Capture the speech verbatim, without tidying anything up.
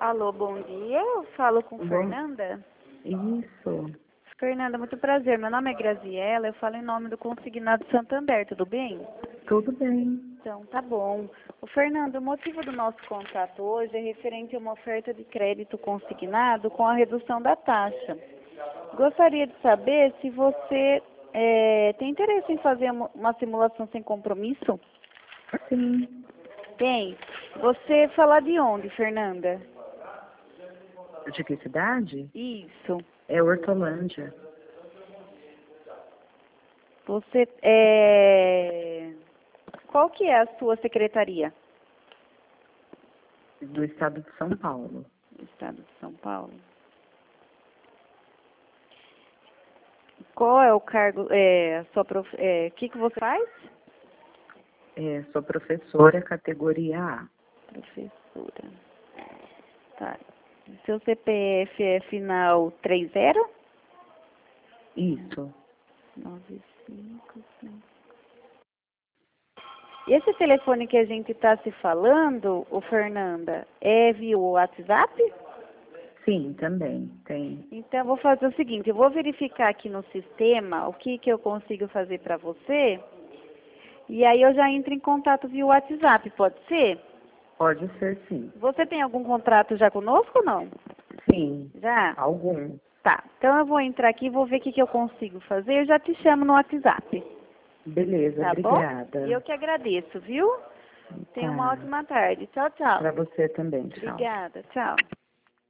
Alô, bom dia. Eu falo com Bom, Fernanda. isso. Fernanda, muito prazer. Meu nome é Graziela. Eu falo em nome do Consignado Santander, tudo bem? Tudo bem. Então, tá bom. O Fernando, o motivo do nosso contato hoje é referente a uma oferta de crédito consignado com a redução da taxa. Gostaria de saber se você é, tem interesse em fazer uma uma simulação sem compromisso? Sim. Tem. Você fala de onde, Fernanda? De que cidade? Isso. É Hortolândia. Você é... Qual que é a sua secretaria? Do estado de São Paulo. Do estado de São Paulo. Qual é o cargo, é, a sua prof... é, que que você faz? É, sou professora categoria A. Professora. Tá. Seu C P F é final trinta? Isso. nove cinco cinco. Esse telefone que a gente está se falando, o Fernanda, é via WhatsApp? Sim, também tem. Então, eu vou fazer o seguinte, eu vou verificar aqui no sistema o que, que eu consigo fazer para você, e aí eu já entro em contato via WhatsApp, pode ser? Pode ser sim. Você tem algum contrato já conosco ou não? Sim. Já? Algum. Tá, então eu vou entrar aqui e vou ver o que, que eu consigo fazer, eu já te chamo no WhatsApp, Beleza, tá bom? obrigada. E eu que agradeço, viu? Tenha uma Tá. ótima tarde. Tchau, tchau. Para você também, tchau. Obrigada, tchau.